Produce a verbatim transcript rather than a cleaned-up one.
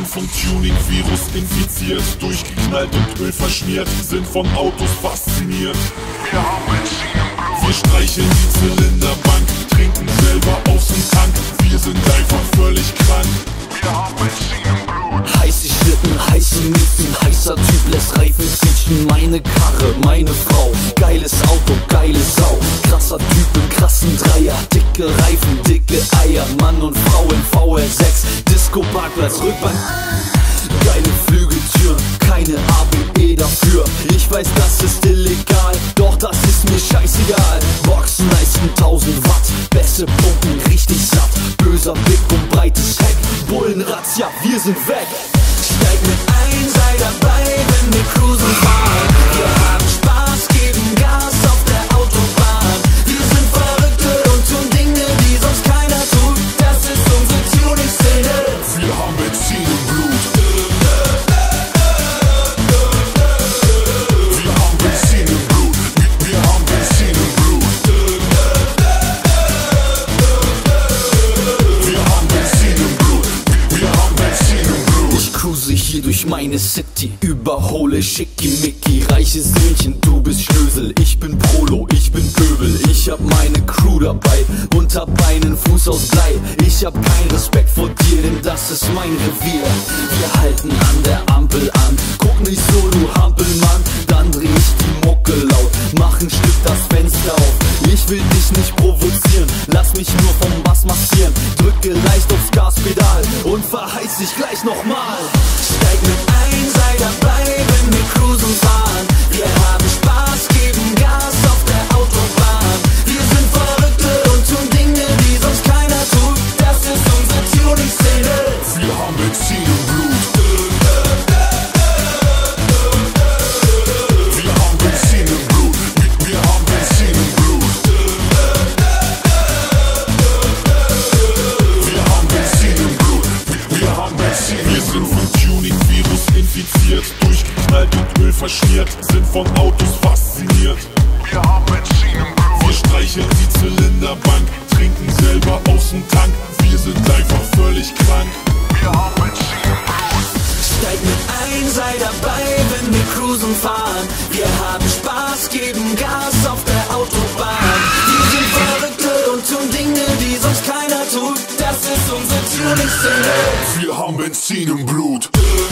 sind vom Tuning-Virus infiziert, durchgeknallt und Öl verschmiert, sind von Autos fasziniert. Wir haben Benzin im Blut. Wir streicheln die Zylinderbank, trinken selber aus dem Tank. Wir sind einfach völlig krank. Wir haben Benzin im Blut. Heiße Schlitten, heiße Mieten, heißer Typ lässt Reifen quietschen. Meine Karre, meine Frau, geiles Auto, geile Sau. Krasser Typ im krassen Dreier, dicke Reifen, dicke Eier. Mann und Frau in V R sechs, Disco-Parkplatz, Rückbank. Geile Flügeltüren, keine A B E dafür. Ich weiß, das ist illegal, doch das ist mir scheißegal. Boxen leisten tausend Watt, Bässe pumpen richtig satt. Böser Blick und breites Heck, Bullenratz, ja, wir sind weg. Steig mit ein, sei dabei, wenn wir cruisen fahren. Wir haben Spaß, geben Gas auf der Autobahn. Wir sind Verrückte und tun Dinge, die sonst keiner tut. Das ist unsere Tuning-Szene. Wir haben Benzin im Blut. Wir haben Benzin im Blut. Wir haben Benzin im Blut. Wir haben Benzin im Blut. Wir haben Benzin im Blut. Ich cruise hier durch meine City, überhole Schickimicki. Reiches Söhnchen, du bist Schnösel, ich bin Prolo, ich bin Pöbel. Ich hab meine Crew dabei und hab einen Fuß aus Blei. Ich hab keinen Respekt vor dir, denn das ist mein Revier. Wir halten an der Ampel an, guck nicht so, du Hampelmann. Dann dreh ich die Mucke laut, mach ein Stück das Fenster auf. Ich will dich nicht provozieren, lass mich nur vom Bass massieren. Drücke leicht aufs Gaspedal und verheiß dich gleich nochmal. Steig mit ein, sei dabei, wenn wir cruisen fahren. Wir haben Spaß, geben Gas auf der Autobahn. Wir sind Verrückte und tun Dinge, die sonst keiner tut. Das ist unsere Tuning-Szene. Wir haben Benzin im Blut. Wir haben Benzin im Blut. Wir haben Benzin im Blut. Wir haben Benzin im Blut. Wir haben Benzin. Wir sind vom Tuning-Virus infiziert, durchgeknallt und Öl verschmiert, sind von Autos fasziniert. Wir haben Benzin im Blut. Wir streicheln die Zylinderbank, trinken selber aus dem Tank. Wir sind einfach völlig krank. Wir haben Benzin im Blut. Steig mit ein, sei dabei, wenn wir cruisen fahren. Wir haben Spaß, geben Gas auf der Autobahn. Wir sind Verrückte und tun Dinge, die sonst keiner tut. Das ist unsere Tuning-Szene. Wir haben Benzin im Blut.